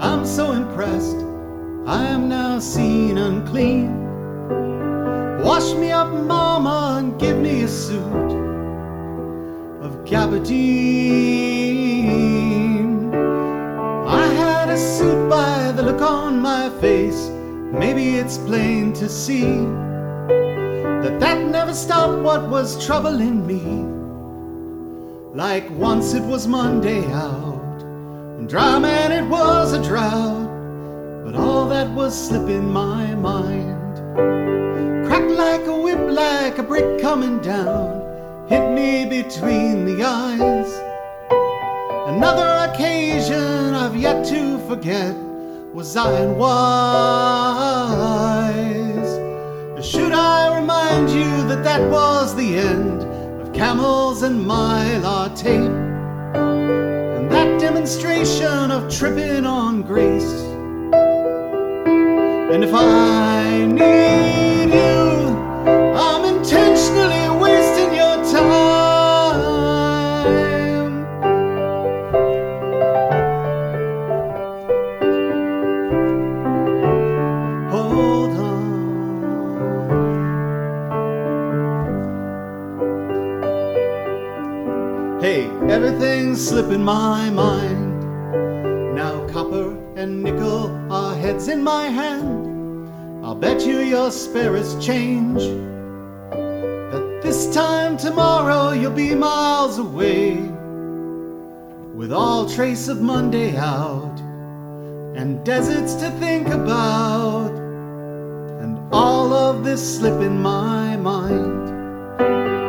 I'm so impressed, I am now seen unclean. Wash me up, mama, and give me a suit of gabardine. I had a suit by the look on my face. Maybe it's plain to see that never stopped what was troubling me. Like once it was Monday out, and dry man it was a drought, but all that was slipping my mind. Cracked like a whip, like a brick coming down, hit me between the eyes. Another occasion I've yet to forget. Was I unwise? Should I remind you that that was the end of camels and mylar tape, and that demonstration of tripping on grace? And if I need you, I'm intentionally wasting your time. Hold on. Hey, everything's slipping my mind. Now copper and nickel are heads in my hand. I'll bet you your spirits change, that this time tomorrow you'll be miles away, with all trace of Monday out, and deserts to think about, and all of this slip in my mind.